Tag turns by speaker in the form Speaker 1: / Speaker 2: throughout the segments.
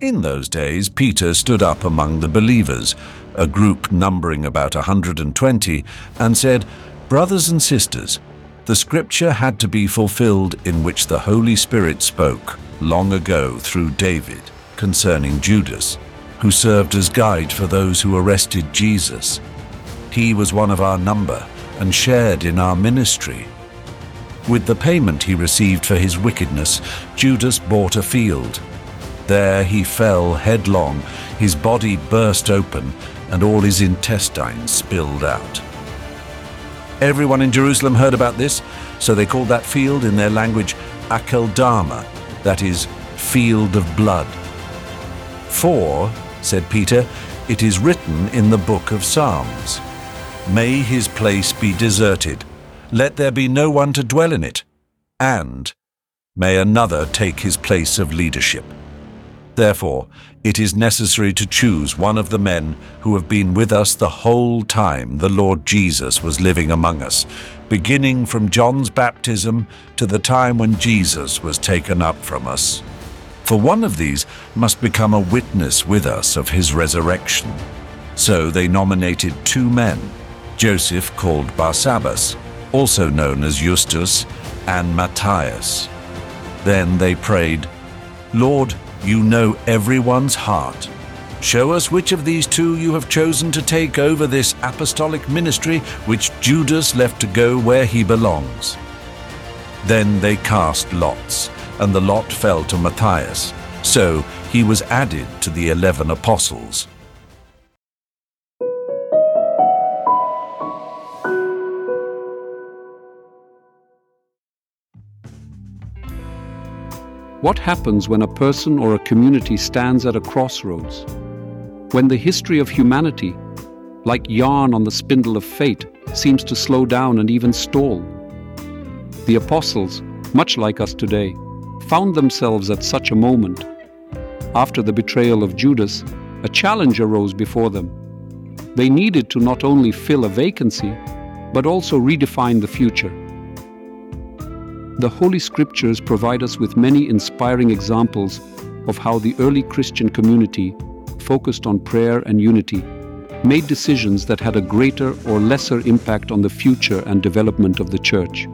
Speaker 1: In those days, Peter stood up among the believers, a group numbering about 120, and said, "Brothers and sisters, the scripture had to be fulfilled in which the Holy Spirit spoke long ago through David concerning Judas, who served as guide for those who arrested Jesus. He was one of our number and shared in our ministry. With the payment he received for his wickedness, Judas bought a field. There he fell headlong, his body burst open, and all his intestines spilled out." Everyone in Jerusalem heard about this, so they called that field in their language Akeldama, that is, field of blood. "For," said Peter, "it is written in the book of Psalms, 'May his place be deserted, let there be no one to dwell in it, and may another take his place of leadership.' Therefore, it is necessary to choose one of the men who have been with us the whole time the Lord Jesus was living among us, beginning from John's baptism to the time when Jesus was taken up from us. For one of these must become a witness with us of his resurrection." So they nominated 2 men, Joseph called Barsabbas, also known as Justus, and Matthias. Then they prayed, "Lord, you know everyone's heart. Show us which of these 2 you have chosen to take over this apostolic ministry which Judas left to go where he belongs." Then they cast lots, and the lot fell to Matthias. So he was added to the 11 apostles.
Speaker 2: What happens when a person or a community stands at a crossroads? When the history of humanity, like yarn on the spindle of fate, seems to slow down and even stall? The apostles, much like us today, found themselves at such a moment. After the betrayal of Judas, a challenge arose before them. They needed to not only fill a vacancy, but also redefine the future. The Holy Scriptures provide us with many inspiring examples of how the early Christian community, focused on prayer and unity, made decisions that had a greater or lesser impact on the future and development of the Church.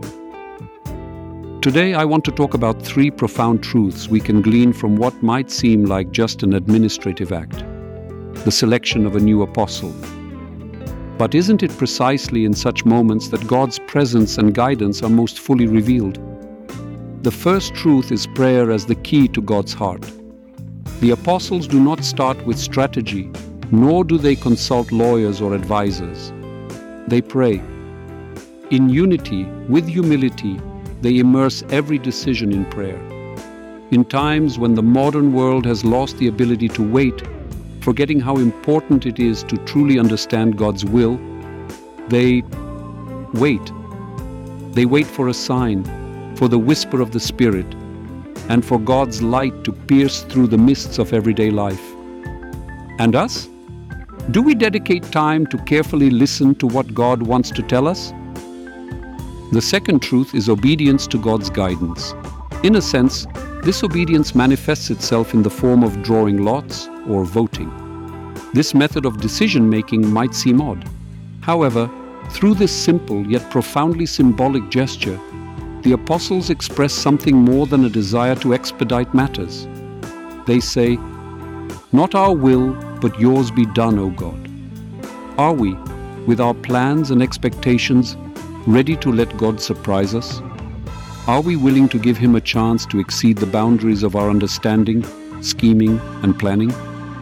Speaker 2: Today, I want to talk about 3 profound truths we can glean from what might seem like just an administrative act: the selection of a new apostle. But isn't it precisely in such moments that God's presence and guidance are most fully revealed? The first truth is prayer as the key to God's heart. The apostles do not start with strategy, nor do they consult lawyers or advisors. They pray. In unity, with humility, they immerse every decision in prayer. In times when the modern world has lost the ability to wait, forgetting how important it is to truly understand God's will, they wait. They wait for a sign, for the whisper of the Spirit, and for God's light to pierce through the mists of everyday life. And us? Do we dedicate time to carefully listen to what God wants to tell us? The second truth is obedience to God's guidance. In a sense, this obedience manifests itself in the form of drawing lots or voting. This method of decision-making might seem odd. However, through this simple yet profoundly symbolic gesture, the apostles express something more than a desire to expedite matters. They say, "Not our will, but yours be done, O God." Are we, with our plans and expectations, ready to let God surprise us? Are we willing to give Him a chance to exceed the boundaries of our understanding, scheming, and planning?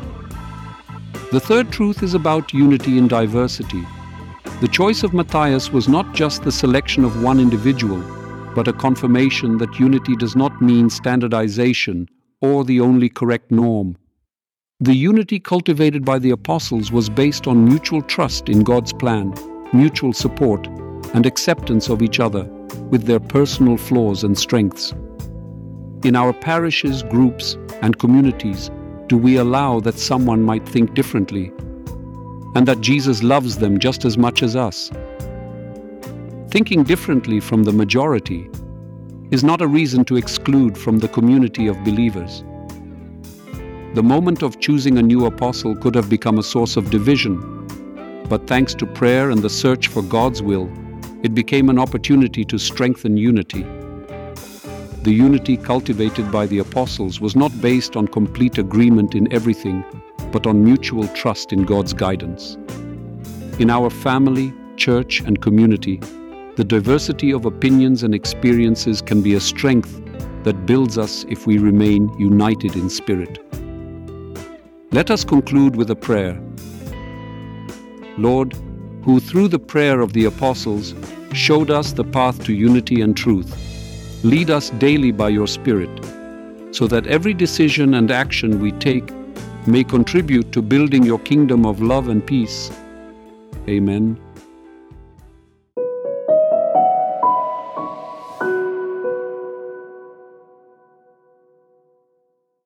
Speaker 2: The third truth is about unity in diversity. The choice of Matthias was not just the selection of one individual, but a confirmation that unity does not mean standardization or the only correct norm. The unity cultivated by the apostles was based on mutual trust in God's plan, mutual support, and acceptance of each other, with their personal flaws and strengths. In our parishes, groups, and communities, do we allow that someone might think differently, and that Jesus loves them just as much as us? Thinking differently from the majority is not a reason to exclude from the community of believers. The moment of choosing a new apostle could have become a source of division, but thanks to prayer and the search for God's will, it became an opportunity to strengthen unity. The unity cultivated by the apostles was not based on complete agreement in everything, but on mutual trust in God's guidance. In our family, church, and community, the diversity of opinions and experiences can be a strength that builds us if we remain united in spirit. Let us conclude with a prayer. Lord, who through the prayer of the apostles showed us the path to unity and truth, lead us daily by your Spirit, so that every decision and action we take may contribute to building your kingdom of love and peace. Amen.